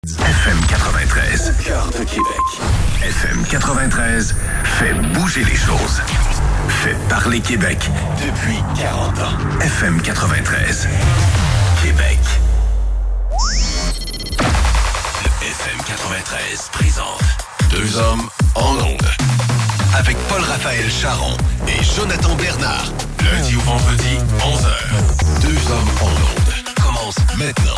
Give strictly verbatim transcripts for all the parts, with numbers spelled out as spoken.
F M quatre-vingt-treize, cœur de Québec. F M quatre-vingt-treize fait bouger les choses. Fait parler Québec depuis quarante ans. F M quatre-vingt-treize, Québec. Le F M quatre-vingt-treize présente Deux hommes en ondes. Avec Paul-Raphaël Charon et Jonathan Bernard. Lundi au vendredi, onze heures. Deux hommes en ondes commence maintenant.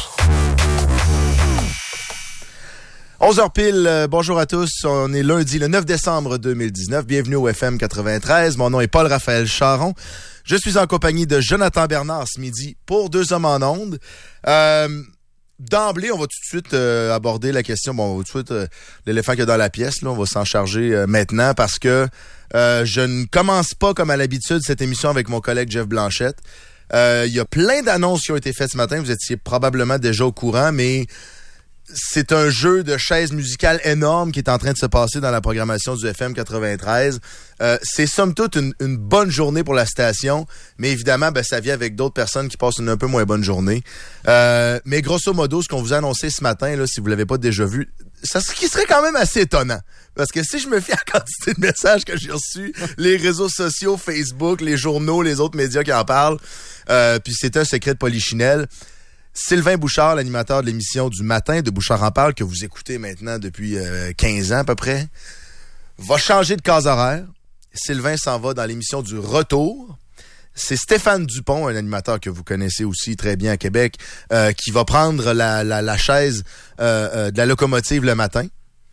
onze heures pile, euh, bonjour à tous. On est lundi, le neuf décembre deux mille dix-neuf. Bienvenue au F M quatre-vingt-treize. Mon nom est Paul-Raphaël Charon. Je suis en compagnie de Jonathan Bernard ce midi pour Deux hommes en ondes. Euh, d'emblée, on va tout de suite euh, aborder la question. Bon, on va tout de suite, euh, l'éléphant qu'il y a dans la pièce, là, on va s'en charger euh, maintenant parce que euh, je ne commence pas comme à l'habitude cette émission avec mon collègue Jeff Blanchette. Euh, il y a plein d'annonces qui ont été faites ce matin. Vous étiez probablement déjà au courant, mais c'est un jeu de chaises musicales énorme qui est en train de se passer dans la programmation du F M quatre-vingt-treize. Euh, c'est somme toute une, une bonne journée pour la station, mais évidemment, ben, ça vient avec d'autres personnes qui passent une un peu moins bonne journée. Euh, mais grosso modo, ce qu'on vous a annoncé ce matin, là, si vous l'avez pas déjà vu, ça ce qui serait quand même assez étonnant. Parce que si je me fie à la quantité de messages que j'ai reçus, les réseaux sociaux, Facebook, les journaux, les autres médias qui en parlent, euh, puis c'est un secret de polichinelle. Sylvain Bouchard, l'animateur de l'émission du matin de Bouchard en parle, que vous écoutez maintenant depuis euh, quinze ans à peu près, va changer de case horaire. Sylvain s'en va dans l'émission du retour. C'est Stéphane Dupont, un animateur que vous connaissez aussi très bien à Québec, euh, qui va prendre la, la, la chaise euh, euh, de la locomotive le matin.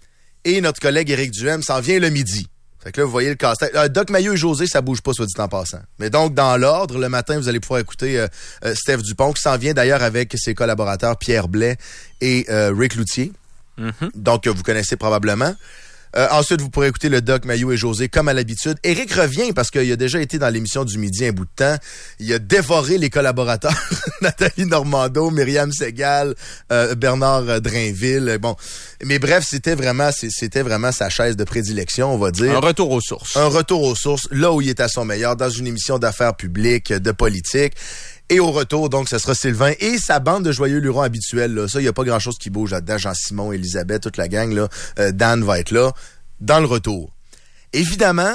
Et notre collègue Éric Duhem s'en vient le midi. Fait que là, vous voyez le casse-tête. Euh, Doc Maillot et José, ça bouge pas, soit dit en passant. Mais donc, dans l'ordre, le matin, vous allez pouvoir écouter euh, euh, Steph Dupont, qui s'en vient d'ailleurs avec ses collaborateurs Pierre Blais et euh, Rick Loutier. Mm-hmm. Donc, euh, vous connaissez probablement. Euh, ensuite, vous pourrez écouter le Doc Maillot et José, comme à l'habitude. Éric revient parce qu'il a déjà été dans l'émission du midi un bout de temps. Il a dévoré les collaborateurs. Nathalie Normando, Myriam Segal, euh, Bernard Drainville. Bon, mais bref, c'était vraiment, c'était vraiment sa chaise de prédilection, on va dire. Un retour aux sources. Un retour aux sources, là où il est à son meilleur, dans une émission d'affaires publiques, de politique. Et au retour, donc, ce sera Sylvain et sa bande de joyeux lurons habituels. Là. Ça, il n'y a pas grand-chose qui bouge là-dedans. Jean-Simon, Elisabeth, toute la gang, là. Euh, Dan va être là, dans le retour. Évidemment,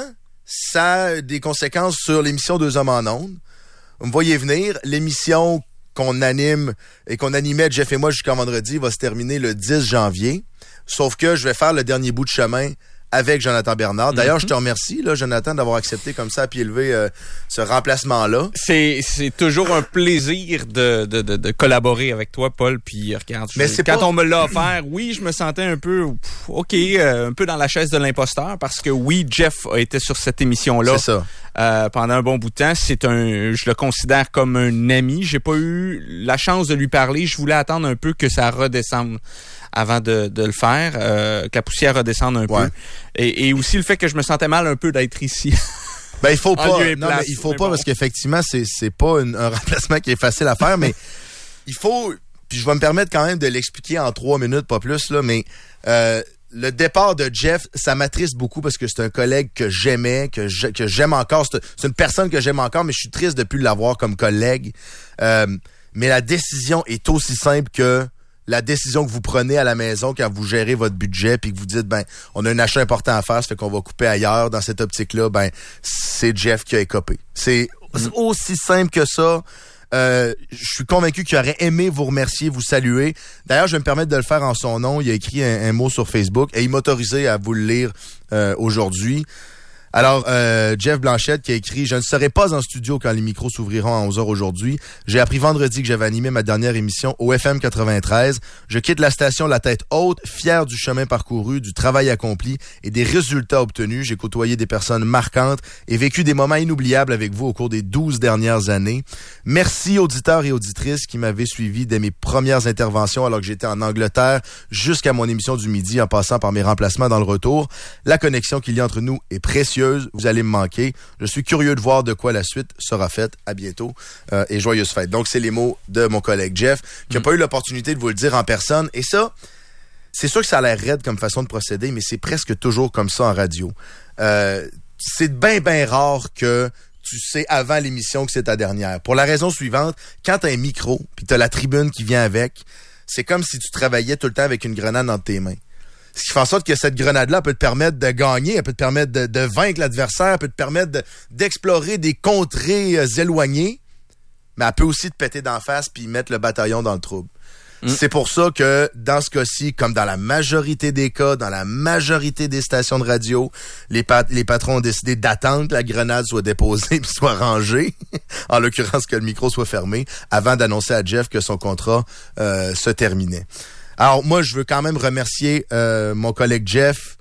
ça a des conséquences sur l'émission Deux hommes en ondes. Vous me voyez venir, l'émission qu'on anime et qu'on animait Jeff et moi jusqu'à vendredi va se terminer le dix janvier. Sauf que je vais faire le dernier bout de chemin avec Jonathan Bernard. D'ailleurs, mm-hmm. je te remercie, là, Jonathan, d'avoir accepté comme ça à pied levé euh, ce remplacement-là. C'est, c'est toujours un plaisir de, de, de, de collaborer avec toi, Paul. Puis regarde, je, quand pas... on me l'a offert, oui, je me sentais un peu, pff, OK, euh, un peu dans la chaise de l'imposteur parce que oui, Jeff a été sur cette émission-là. C'est ça. Euh, pendant un bon bout de temps. C'est un, je le considère comme un ami. J'ai pas eu la chance de lui parler. Je voulais attendre un peu que ça redescende avant de, de le faire, euh, que la poussière redescende un ouais. peu. Et, et aussi le fait que je me sentais mal un peu d'être ici. Ben il faut pas, non, mais il faut mais pas bon. Parce qu'effectivement c'est c'est pas une, un remplacement qui est facile à faire, mais il faut. Puis je vais me permettre quand même de l'expliquer en trois minutes, pas plus là, mais. Euh, Le départ de Jeff, ça m'attriste beaucoup parce que c'est un collègue que j'aimais, que, je, que j'aime encore. C'est, c'est une personne que j'aime encore, mais je suis triste de plus l'avoir comme collègue. Euh, mais la décision est aussi simple que la décision que vous prenez à la maison quand vous gérez votre budget puis que vous dites, ben, on a un achat important à faire, ça fait qu'on va couper ailleurs. Dans cette optique-là, ben, c'est Jeff qui a écopé. C'est, c'est aussi simple que ça. Euh, je suis convaincu qu'il aurait aimé vous remercier, vous saluer. D'ailleurs, je vais me permettre de le faire en son nom. Il a écrit un, un mot sur Facebook et il m'a autorisé à vous le lire euh, aujourd'hui. Alors, euh, Jeff Blanchette qui a écrit « Je ne serai pas en studio quand les micros s'ouvriront à onze heures aujourd'hui. J'ai appris vendredi que j'avais animé ma dernière émission au F M quatre-vingt-treize. Je quitte la station la tête haute, fier du chemin parcouru, du travail accompli et des résultats obtenus. J'ai côtoyé des personnes marquantes et vécu des moments inoubliables avec vous au cours des douze dernières années. Merci auditeurs et auditrices qui m'avaient suivi dès mes premières interventions alors que j'étais en Angleterre jusqu'à mon émission du midi en passant par mes remplacements dans le retour. La connexion qu'il y a entre nous est précieuse. Vous allez me manquer. Je suis curieux de voir de quoi la suite sera faite. À bientôt euh, et joyeuses fêtes. Donc, c'est les mots de mon collègue Jeff, qui n'a mmh. pas eu l'opportunité de vous le dire en personne. Et ça, c'est sûr que ça a l'air raide comme façon de procéder, mais c'est presque toujours comme ça en radio. Euh, c'est bien, bien rare que tu sais avant l'émission que c'est ta dernière. Pour la raison suivante, quand t'as un micro, puis t'as la tribune qui vient avec, c'est comme si tu travaillais tout le temps avec une grenade entre tes mains. Ce qui fait en sorte que cette grenade-là peut te permettre de gagner, elle peut te permettre de, de vaincre l'adversaire, elle peut te permettre de, d'explorer des contrées euh, éloignées, mais elle peut aussi te péter d'en face puis mettre le bataillon dans le trouble. Mm. C'est pour ça que, dans ce cas-ci, comme dans la majorité des cas, dans la majorité des stations de radio, les, pat- les patrons ont décidé d'attendre que la grenade soit déposée puis soit rangée, en l'occurrence que le micro soit fermé, avant d'annoncer à Jeff que son contrat euh, se terminait. Alors, moi, je veux quand même remercier euh, mon collègue Jeff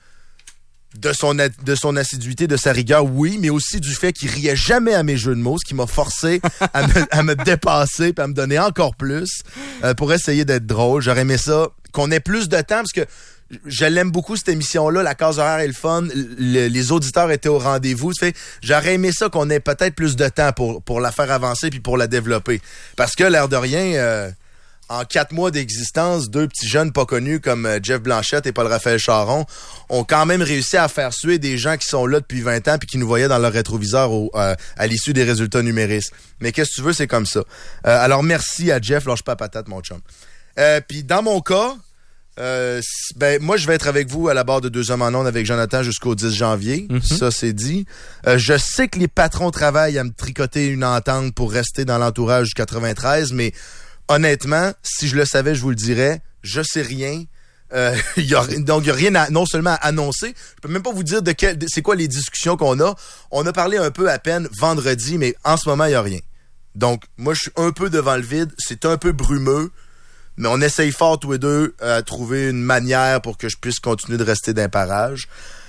de son de son assiduité, de sa rigueur, oui, mais aussi du fait qu'il riait jamais à mes jeux de mots, ce qui m'a forcé à me, à me dépasser et à me donner encore plus euh, pour essayer d'être drôle. J'aurais aimé ça, qu'on ait plus de temps, parce que je l'aime beaucoup, cette émission-là. La case horaire est le fun. Le, les auditeurs étaient au rendez-vous. Ça fait, j'aurais aimé ça qu'on ait peut-être plus de temps pour, pour la faire avancer puis pour la développer. Parce que, l'air de rien... Euh, En quatre mois d'existence, deux petits jeunes pas connus comme Jeff Blanchette et Paul-Raphaël Charon ont quand même réussi à faire suer des gens qui sont là depuis vingt ans puis qui nous voyaient dans leur rétroviseur au, euh, à l'issue des résultats numéristes. Mais qu'est-ce que tu veux, c'est comme ça. Euh, alors, merci à Jeff. Lâche pas patate, mon chum. Euh, puis dans mon cas, euh, ben moi, je vais être avec vous à la barre de Deux Hommes en Ondes avec Jonathan jusqu'au dix janvier. Mm-hmm. Ça, c'est dit. Euh, je sais que les patrons travaillent à me tricoter une entente pour rester dans l'entourage du quatre-vingt-treize, mais honnêtement, si je le savais, je vous le dirais, je sais rien. Euh, y a, donc, il n'y a rien à, non seulement à annoncer, je peux même pas vous dire de quel, de, c'est quoi les discussions qu'on a. On a parlé un peu à peine vendredi, mais en ce moment, il n'y a rien. Donc, moi, je suis un peu devant le vide. C'est un peu brumeux, mais on essaye fort tous les deux à trouver une manière pour que je puisse continuer de rester dans les parages.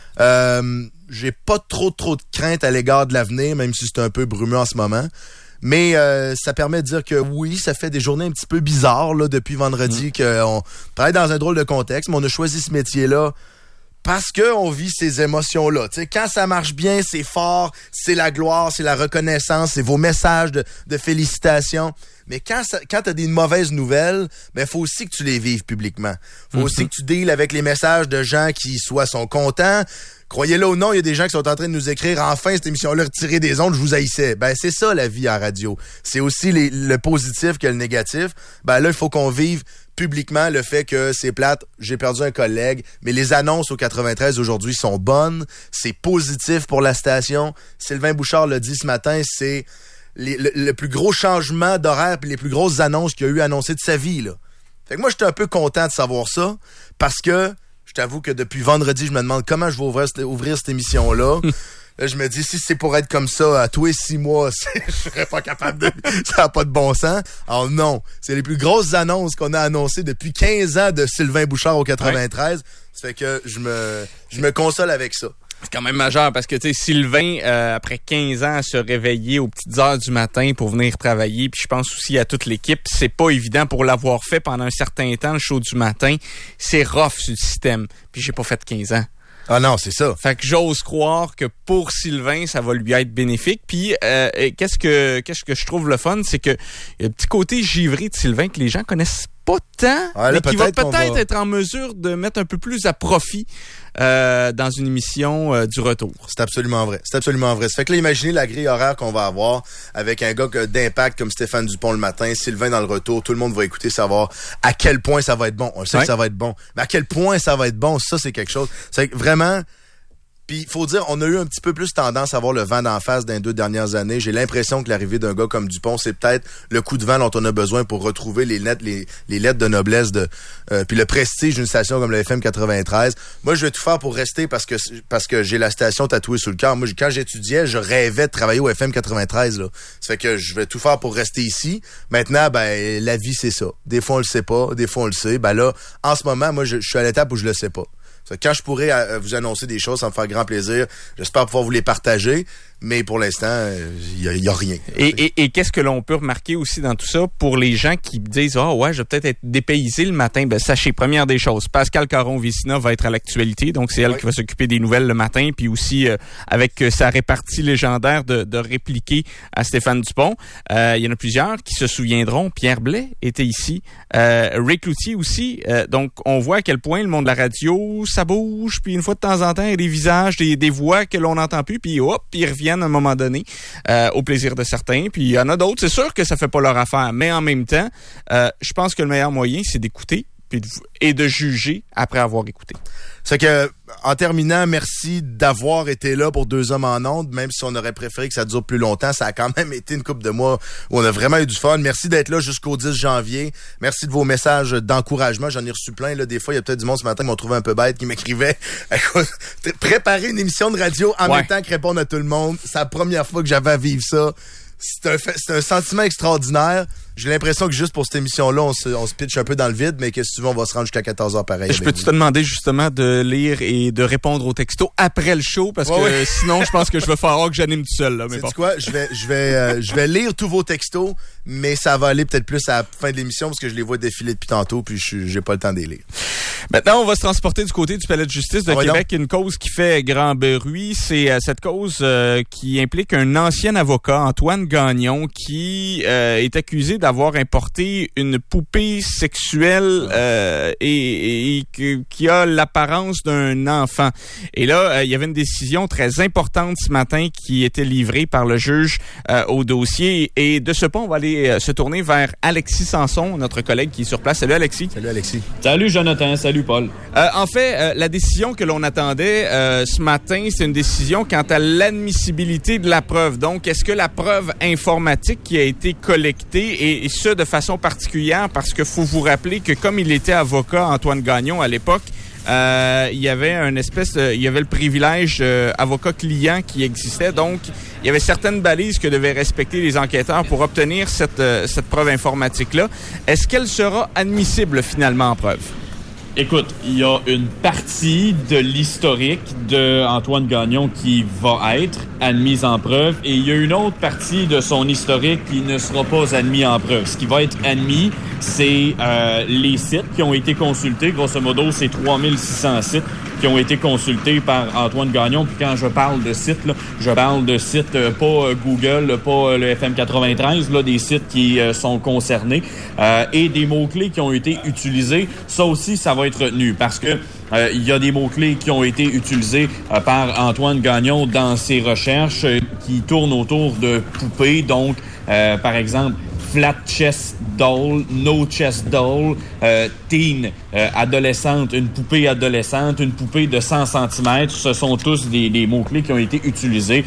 Euh, j'ai pas trop, trop de crainte à l'égard de l'avenir, même si c'est un peu brumeux en ce moment. Mais euh, ça permet de dire que oui, ça fait des journées un petit peu bizarres là, depuis vendredi, mmh. qu'on travaille dans un drôle de contexte, mais on a choisi ce métier-là parce qu'on vit ces émotions-là. T'sais, quand ça marche bien, c'est fort, c'est la gloire, c'est la reconnaissance, c'est vos messages de, de félicitations. Mais quand, ça, quand tu as des mauvaises nouvelles, ben faut aussi que tu les vives publiquement. Faut mm-hmm. aussi que tu deals avec les messages de gens qui soit sont contents. Croyez-le ou non, il y a des gens qui sont en train de nous écrire « Enfin, cette émission-là retirée des ondes, je vous haïssais. » Ben, c'est ça la vie en radio. C'est aussi les, le positif que le négatif. Ben là, il faut qu'on vive publiquement le fait que c'est plate, j'ai perdu un collègue, mais les annonces au quatre-vingt-treize aujourd'hui sont bonnes. C'est positif pour la station. Sylvain Bouchard l'a dit ce matin, c'est... Les, le, le plus gros changement d'horaire puis les plus grosses annonces qu'il a eu annoncées de sa vie, là. Fait que moi, j'étais un peu content de savoir ça parce que je t'avoue que depuis vendredi, je me demande comment je vais ouvrir, ouvrir cette émission-là. Là, je me dis, si c'est pour être comme ça à tous les six mois, je serais pas capable de... Ça n'a pas de bon sens. Alors non, c'est les plus grosses annonces qu'on a annoncées depuis quinze ans de Sylvain Bouchard au quatre-vingt-treize. Ouais. Ça fait que je me, je me console avec ça. C'est quand même majeur parce que, tu sais, Sylvain, euh, après quinze ans, à se réveiller aux petites heures du matin pour venir travailler, puis je pense aussi à toute l'équipe, c'est pas évident pour l'avoir fait pendant un certain temps, le show du matin. C'est rough sur le système. Puis j'ai pas fait quinze ans. Ah non, c'est ça. Fait que j'ose croire que pour Sylvain, ça va lui être bénéfique. Puis euh, qu'est-ce que qu'est-ce que je trouve le fun, c'est que il y a un petit côté givré de Sylvain que les gens connaissent pas tant, ouais, là, mais qui va peut-être va... être en mesure de mettre un peu plus à profit euh, dans une émission euh, du retour. C'est absolument vrai. C'est absolument vrai. Ça fait que là, imaginez la grille horaire qu'on va avoir avec un gars d'impact comme Stéphane Dupont le matin, Sylvain dans le retour. Tout le monde va écouter, savoir à quel point ça va être bon. On sait ouais. que ça va être bon. Mais à quel point ça va être bon, ça, c'est quelque chose. C'est vraiment... Puis, il faut dire, on a eu un petit peu plus tendance à avoir le vent d'en face dans les deux dernières années. J'ai l'impression que l'arrivée d'un gars comme Dupont, c'est peut-être le coup de vent dont on a besoin pour retrouver les lettres, les, les lettres de noblesse de, euh, puis le prestige d'une station comme le F M quatre-vingt-treize. Moi, je vais tout faire pour rester parce que, parce que j'ai la station tatouée sur le cœur. Moi, quand j'étudiais, je rêvais de travailler au F M quatre-vingt-treize, là. Ça fait que je vais tout faire pour rester ici. Maintenant, ben, la vie, c'est ça. Des fois, on le sait pas. Des fois, on le sait. Ben là, en ce moment, moi, je, je suis à l'étape où je le sais pas. Quand je pourrais euh, vous annoncer des choses, ça me fait grand plaisir. J'espère pouvoir vous les partager, mais pour l'instant, il euh, y, y a rien. Et, et, et qu'est-ce que l'on peut remarquer aussi dans tout ça pour les gens qui disent « Ah oh, ouais, je vais peut-être être dépaysé le matin », ben sachez, première des choses, Pascal Caron-Vicina va être à l'actualité, donc c'est elle oui. qui va s'occuper des nouvelles le matin, puis aussi euh, avec euh, sa répartie légendaire de, de répliquer à Stéphane Dupont. Euh, il y en a plusieurs qui se souviendront, Pierre Blais était ici, euh, Ray Cloutier aussi, euh, donc on voit à quel point le monde de la radio, ça bouge, puis une fois de temps en temps, il y a des visages, des, des voix que l'on n'entend plus, puis hop, ils reviennent quotidienne à un moment donné, euh, au plaisir de certains. Puis il y en a d'autres, c'est sûr que ça fait pas leur affaire. Mais en même temps, euh, je pense que le meilleur moyen, c'est d'écouter puis de, et de juger après avoir écouté. C'est que, en terminant, merci d'avoir été là pour Deux hommes en ondes, même si on aurait préféré que ça dure plus longtemps. Ça a quand même été une couple de mois où on a vraiment eu du fun. Merci d'être là jusqu'au dix janvier. Merci de vos messages d'encouragement. J'en ai reçu plein, là. Des fois, il y a peut-être du monde ce matin qui m'ont trouvé un peu bête, qui m'écrivait. Préparer une émission de radio en ouais. même temps que répondre à tout le monde. C'est la première fois que j'avais à vivre ça. C'est un, c'est un sentiment extraordinaire. J'ai l'impression que juste pour cette émission-là, on se, on se pitch un peu dans le vide, mais qu'est-ce que tu veux, on va se rendre jusqu'à quatorze heures pareil. Je peux-tu te demander justement de lire et de répondre aux textos après le show, parce ouais, que ouais. sinon, je pense que je vais falloir que j'anime tout seul. Là, mais bon. quoi? Je vais, je vais, euh, je vais lire tous vos textos, mais ça va aller peut-être plus à la fin de l'émission, parce que je les vois défiler depuis tantôt, puis je, j'ai pas le temps de les lire. Maintenant, on va se transporter du côté du Palais de justice de ah, Québec. Ouais, une cause qui fait grand bruit, c'est euh, cette cause euh, qui implique un ancien avocat, Antoine Gagnon, qui euh, est accusé d'avoir importé une poupée sexuelle euh, et, et, et qui a l'apparence d'un enfant. Et là, euh, il y avait une décision très importante ce matin qui était livrée par le juge euh, au dossier. Et de ce pas, on va aller euh, se tourner vers Alexis Sanson, notre collègue qui est sur place. Salut Alexis. Salut Alexis. Salut Jonathan. Salut Paul. Euh, en fait, euh, la décision que l'on attendait euh, ce matin, c'est une décision quant à l'admissibilité de la preuve. Donc, est-ce que la preuve informatique qui a été collectée, et, et ce de façon particulière, parce que faut vous rappeler que comme il était avocat, Antoine Gagnon, à l'époque, euh, il y avait un espèce de, il y avait le privilège euh, avocat-client qui existait. Donc, il y avait certaines balises que devaient respecter les enquêteurs pour obtenir cette, euh, cette preuve informatique-là. Est-ce qu'elle sera admissible finalement en preuve? Écoute, il y a une partie de l'historique de Antoine Gagnon qui va être admise en preuve et il y a une autre partie de son historique qui ne sera pas admis en preuve. Ce qui va être admis, c'est euh, les sites qui ont été consultés. Grosso modo, c'est trois mille six cents sites qui ont été consultés par Antoine Gagnon. Puis quand je parle de sites, là, je parle de sites euh, pas euh, Google, là, pas euh, le F M quatre-vingt-treize, là, des sites qui euh, sont concernés euh, et des mots-clés qui ont été utilisés. Ça aussi, ça va être retenu parce que euh, il y a des mots-clés qui ont été utilisés euh, par Antoine Gagnon dans ses recherches euh, qui tournent autour de poupées. Donc, euh, par exemple, flat chest doll, no chest doll, euh, teen, euh, adolescente, une poupée adolescente, une poupée de cent centimètres. Ce sont tous des, des mots-clés qui ont été utilisés.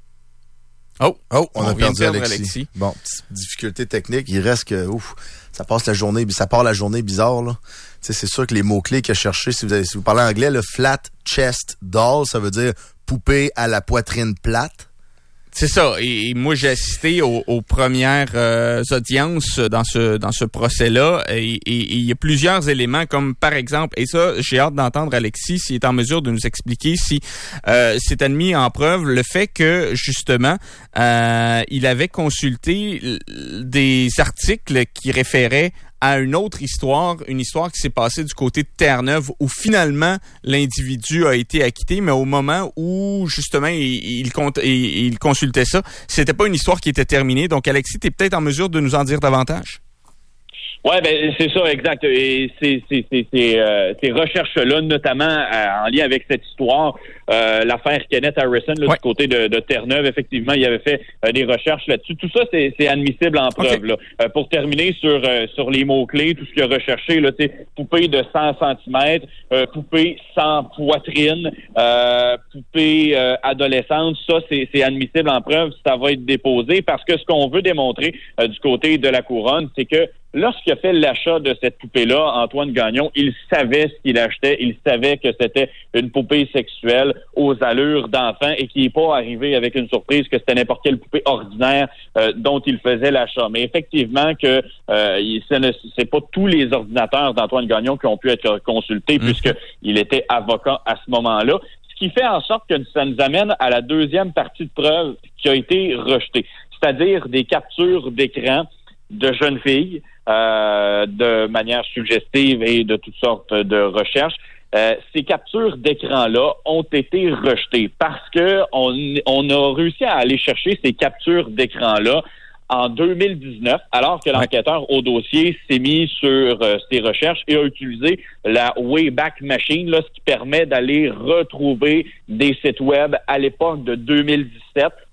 Oh, oh, on, on a perdu Alexis. Alexis. Bon, difficulté technique. Il reste que, ouf, ça passe la journée, ça part la journée bizarre, là. Tu sais, c'est sûr que les mots-clés qu'il a cherchés, si vous avez, si vous parlez anglais, le flat chest doll, ça veut dire poupée à la poitrine plate. C'est ça. Et, et moi, j'ai assisté aux, aux premières euh, audiences dans ce dans ce procès-là. Et il y a plusieurs éléments, comme par exemple, et ça, j'ai hâte d'entendre Alexis s'il est en mesure de nous expliquer si euh, c'est admis en preuve le fait que justement euh, il avait consulté des articles qui référaient à une autre histoire, une histoire qui s'est passée du côté de Terre-Neuve où finalement l'individu a été acquitté, mais au moment où justement il, il, il, il consultait ça, c'était pas une histoire qui était terminée. Donc Alexis, t'es peut-être en mesure de nous en dire davantage? Ouais, ben c'est ça, exact. Et ces ces ces ces, euh, ces recherches-là, notamment euh, en lien avec cette histoire, euh, l'affaire Kenneth Harrison là, ouais. du côté de, de Terre-Neuve, effectivement, il avait fait euh, des recherches là-dessus. Tout ça, c'est, c'est admissible en preuve. Okay. Là. Euh, pour terminer sur euh, sur les mots-clés, tout ce qu'il a recherché, là, c'est poupée de cent centimètres, euh, poupée sans poitrine, euh, poupée euh, adolescente, ça, c'est, c'est admissible en preuve. Ça va être déposé parce que ce qu'on veut démontrer euh, du côté de la couronne, c'est que lorsqu'il a fait l'achat de cette poupée-là, Antoine Gagnon, il savait ce qu'il achetait. Il savait que c'était une poupée sexuelle aux allures d'enfant et qu'il n'est pas arrivé avec une surprise que c'était n'importe quelle poupée ordinaire euh, dont il faisait l'achat. Mais effectivement que euh, il, ce ne, c'est pas tous les ordinateurs d'Antoine Gagnon qui ont pu être consultés mmh. puisqu'il était avocat à ce moment-là. Ce qui fait en sorte que ça nous amène à la deuxième partie de preuve qui a été rejetée, c'est-à-dire des captures d'écran de jeunes filles euh, de manière suggestive et de toutes sortes de recherches. Euh, ces captures d'écran-là ont été rejetées parce que on, on a réussi à aller chercher ces captures d'écran-là en deux mille dix-neuf, alors que l'enquêteur au dossier s'est mis sur euh, ses recherches et a utilisé la Wayback Machine, là, ce qui permet d'aller retrouver des sites web à l'époque de deux mille dix-sept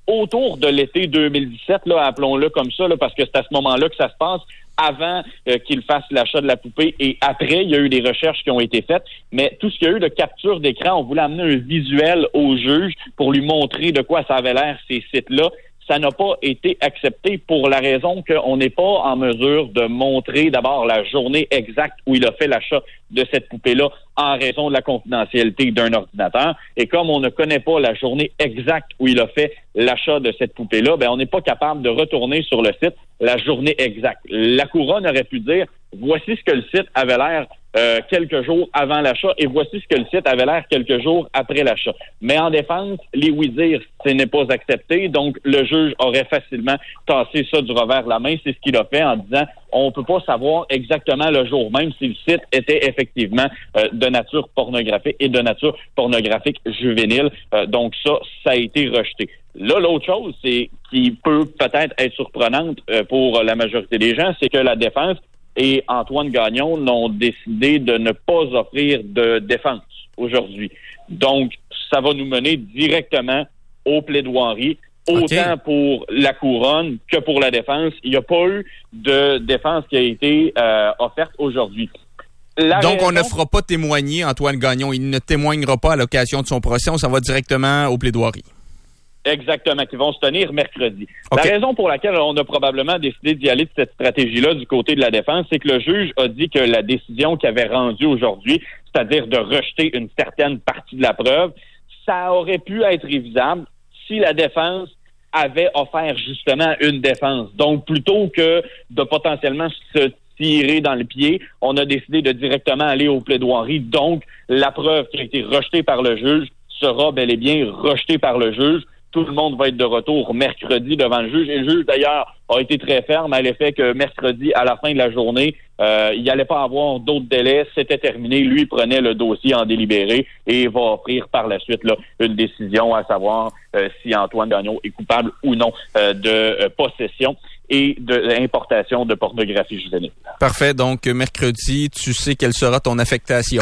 autour de l'été deux mille dix-sept, là, appelons-le comme ça, là, parce que c'est à ce moment-là que ça se passe, avant euh, qu'il fasse l'achat de la poupée et après, il y a eu des recherches qui ont été faites, mais tout ce qu'il y a eu de capture d'écran, on voulait amener un visuel au juge pour lui montrer de quoi ça avait l'air, ces sites-là. Ça n'a pas été accepté pour la raison qu'on n'est pas en mesure de montrer d'abord la journée exacte où il a fait l'achat de cette poupée-là en raison de la confidentialité d'un ordinateur. Et comme on ne connaît pas la journée exacte où il a fait l'achat de cette poupée-là, ben on n'est pas capable de retourner sur le site la journée exacte. La couronne aurait pu dire, voici ce que le site avait l'air euh, quelques jours avant l'achat et voici ce que le site avait l'air quelques jours après l'achat. Mais en défense, les oui-dire, ce n'est pas accepté. Donc, le juge aurait facilement tassé ça du revers de la main. C'est ce qu'il a fait en disant, on peut pas savoir exactement le jour même si le site était effectivement euh, de nature pornographique et de nature pornographique juvénile. Euh, donc, ça, ça a été rejeté. Là, l'autre chose, c'est qui peut peut-être être surprenante euh, pour la majorité des gens, c'est que la défense et Antoine Gagnon n'ont décidé de ne pas offrir de défense aujourd'hui. Donc, ça va nous mener directement aux plaidoiries, autant okay. pour la couronne que pour la défense. Il n'y a pas eu de défense qui a été euh, offerte aujourd'hui. La Donc, raison... on ne fera pas témoigner Antoine Gagnon. Il ne témoignera pas à l'occasion de son procès. On s'en va directement aux plaidoiries. Exactement, qui vont se tenir mercredi. Okay. La raison pour laquelle on a probablement décidé d'y aller de cette stratégie-là du côté de la défense, c'est que le juge a dit que la décision qu'il avait rendue aujourd'hui, c'est-à-dire de rejeter une certaine partie de la preuve, ça aurait pu être révisable si la défense avait offert justement une défense. Donc, plutôt que de potentiellement se tirer dans le pied, on a décidé de directement aller aux plaidoiries. Donc, la preuve qui a été rejetée par le juge sera bel et bien rejetée par le juge. Tout le monde va être de retour mercredi devant le juge. Et le juge, d'ailleurs, a été très ferme à l'effet que mercredi, à la fin de la journée, euh, il n'allait pas avoir d'autres délais. C'était terminé. Lui prenait le dossier en délibéré et va offrir par la suite là, une décision à savoir euh, si Antoine Gagnon est coupable ou non euh, de euh, possession et de l'importation de pornographie juvénile. Parfait. Donc, mercredi, tu sais quelle sera ton affectation.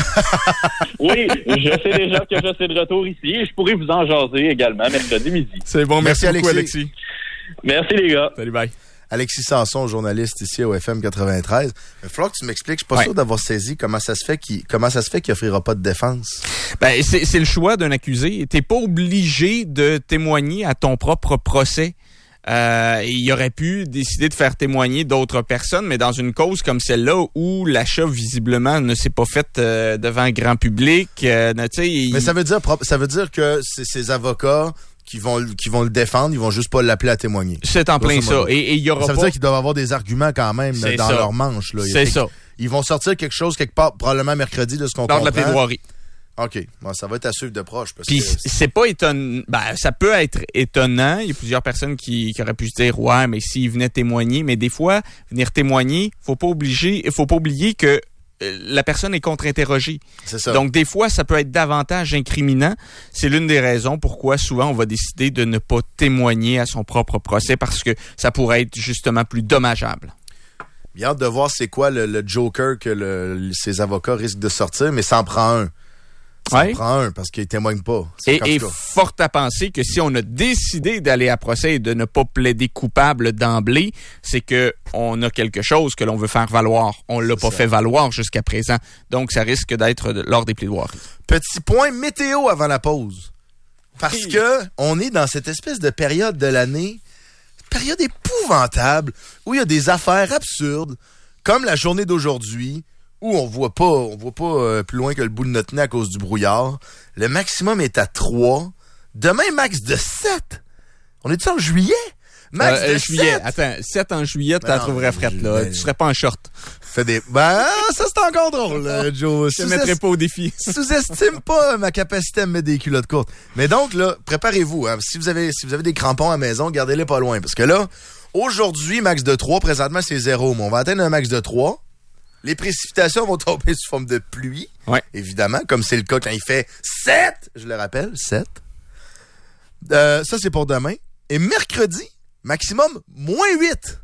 Oui, je sais déjà que je suis de retour ici et je pourrais vous en jaser également mercredi midi. C'est bon. Merci, merci beaucoup, Alexis. Alexis. Merci, les gars. Salut, bye. Alexis Sanson, journaliste ici au F M quatre-vingt-treize. Il va falloir que tu m'expliques, je suis pas ouais. sûr d'avoir saisi comment ça se fait qu'il comment ça se fait qu'il offrira pas de défense. Ben c'est c'est le choix d'un accusé. T'es pas obligé de témoigner à ton propre procès. Euh, il aurait pu décider de faire témoigner d'autres personnes, mais dans une cause comme celle-là où l'achat visiblement ne s'est pas fait euh, devant grand public, euh, tu sais. Il... Mais ça veut dire ça veut dire que c'est ses avocats qui vont qui vont le défendre, ils vont juste pas l'appeler à témoigner. C'est en plein ça. Et il y aura ça veut pas... dire qu'ils doivent avoir des arguments quand même c'est dans ça. leur manche là. C'est ça. Ils vont sortir quelque chose quelque part probablement mercredi de ce qu'on comprend. Dans de la plaidoirie. OK. Bon, ça va être à suivre de proche. Puis que... c'est pas étonnant. Ben, ça peut être étonnant. Il y a plusieurs personnes qui, qui auraient pu se dire, ouais, mais s'ils venaient témoigner. Mais des fois, venir témoigner, faut pas obliger, faut pas oublier que la personne est contre-interrogée. C'est ça. Donc, des fois, ça peut être davantage incriminant. C'est l'une des raisons pourquoi souvent on va décider de ne pas témoigner à son propre procès parce que ça pourrait être justement plus dommageable. Bien hâte de voir c'est quoi le, le joker que le, ses avocats risquent de sortir, mais ça en prend un. Ça ouais. en prend un parce qu'il ne témoigne pas. Et, et fort à penser que si on a décidé d'aller à procès et de ne pas plaider coupable d'emblée, c'est que on a quelque chose que l'on veut faire valoir. On l'a pas ça. fait valoir jusqu'à présent. Donc, ça risque d'être de, lors des plaidoiries. Petit point météo avant la pause. Parce oui. que on est dans cette espèce de période de l'année, période épouvantable, où il y a des affaires absurdes, comme la journée d'aujourd'hui, où on voit pas, on voit pas euh, plus loin que le bout de notre nez à cause du brouillard. Le maximum est à trois. Demain, max de sept. On est-tu en juillet? Max euh, de juillet. sept. Attends, sept en juillet, tu la trouverais frette, là. Ben, tu serais pas en short. Fais des... Ben, ça, c'est encore drôle, là, Joe. Je te mettrais pas au défi. Sous-estime pas ma capacité à me mettre des culottes courtes. Mais donc, là, préparez-vous. Hein. Si vous avez, si vous avez des crampons à la maison, gardez-les pas loin. Parce que là, aujourd'hui, max de trois. Présentement, c'est zéro. Mais on va atteindre un max de trois. Les précipitations vont tomber sous forme de pluie, ouais. évidemment, comme c'est le cas quand il fait sept, je le rappelle, sept. Euh, ça, c'est pour demain. Et mercredi, maximum, moins huit.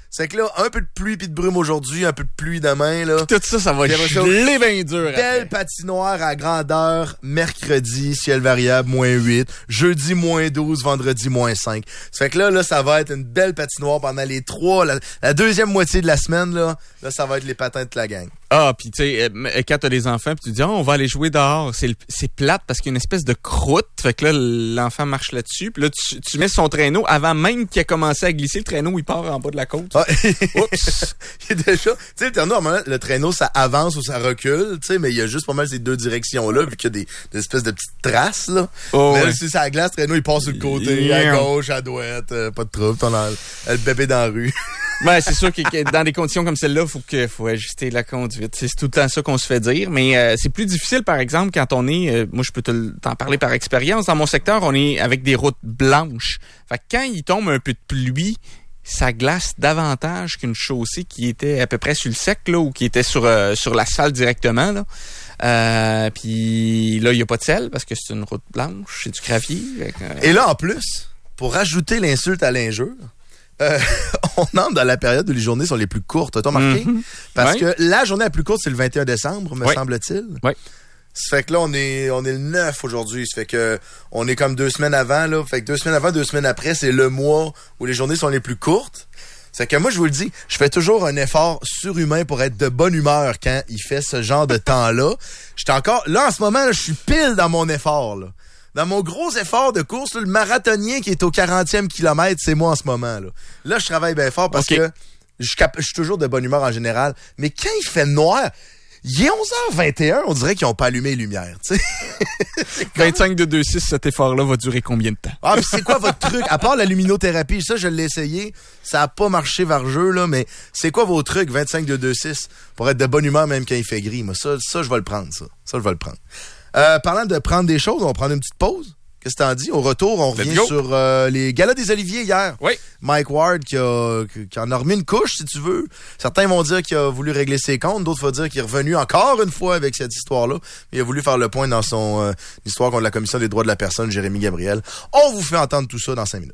C'est que là, un peu de pluie puis de brume aujourd'hui, un peu de pluie demain, là. Tout ça, ça va geler bien dur. Belle après. patinoire à grandeur, mercredi, ciel variable, moins huit. Jeudi, moins douze, vendredi, moins cinq. Ça fait que là, là, ça va être une belle patinoire pendant les trois, la, la deuxième moitié de la semaine, là. Là, ça va être les patins de la gang. Ah, puis tu sais, quand t'as des enfants, puis tu dis, oh, on va aller jouer dehors. C'est, c'est plate parce qu'il y a une espèce de croûte. Fait que là, l'enfant marche là-dessus. Puis là, tu, tu mets son traîneau avant même qu'il a commencé à glisser. Le traîneau, il part en bas de la côte. Ah, Oups! il est déjà, tu sais, le traîneau, normalement, le traîneau, ça avance ou ça recule, tu sais, mais il y a juste pas mal ces deux directions-là, vu qu'il y a des, des espèces de petites traces, là. Oh, mais ouais. là, si c'est à la glace, le traîneau, il passe sur le côté, Yeah. à gauche, à droite, euh, pas de trouble, t'en as le bébé dans la rue. Ouais, c'est sûr que, que dans des conditions comme celle-là, faut que faut ajuster la conduite. C'est tout le temps ça qu'on se fait dire, mais euh, c'est plus difficile par exemple quand on est euh, moi je peux te, t'en parler par expérience, dans mon secteur, on est avec des routes blanches. Fait que quand il tombe un peu de pluie, ça glace davantage qu'une chaussée qui était à peu près sur le sec là ou qui était sur euh, sur l'asphalte directement là. Euh, puis là il y a pas de sel parce que c'est une route blanche, c'est du gravier. Fait que, euh... Et là en plus, pour rajouter l'insulte à l'injure, Euh, on entre dans la période où les journées sont les plus courtes. T'as remarqué? Mm-hmm. Parce ouais. que la journée la plus courte, c'est le vingt et un décembre, me ouais. semble-t-il. Oui. Ça fait que là, on est, on est le neuf aujourd'hui. Ça fait que on est comme deux semaines avant, là. Fait que deux semaines avant, deux semaines après, c'est le mois où les journées sont les plus courtes. C'est que moi, je vous le dis, je fais toujours un effort surhumain pour être de bonne humeur quand il fait ce genre de temps-là. J'étais encore, là, en ce moment, là, je suis pile dans mon effort, là. Dans mon gros effort de course, là, le marathonien qui est au quarantième kilomètre, c'est moi en ce moment. Là, là je travaille bien fort parce okay. que je, cap- je suis toujours de bonne humeur en général. Mais quand il fait noir, il est onze heures vingt et un, on dirait qu'ils n'ont pas allumé les lumières. vingt-cinq de deux six, cet effort-là va durer combien de temps? Ah, puis c'est quoi votre truc? À part la luminothérapie, ça, je l'ai essayé. Ça n'a pas marché vargeux, là, mais c'est quoi vos trucs, vingt-cinq de deux six, pour être de bonne humeur même quand il fait gris? Moi, ça, ça je vais le prendre, ça. Ça, je vais le prendre. Euh, parlant de prendre des choses, on va prendre une petite pause. Qu'est-ce que t'en dis? Au retour, on revient sur euh, les galas des Oliviers hier. Oui. Mike Ward qui, a, qui en a remis une couche, si tu veux. Certains vont dire qu'il a voulu régler ses comptes. D'autres vont dire qu'il est revenu encore une fois avec cette histoire-là. Il a voulu faire le point dans son euh, histoire contre la Commission des droits de la personne, Jérémy Gabriel. On vous fait entendre tout ça dans cinq minutes.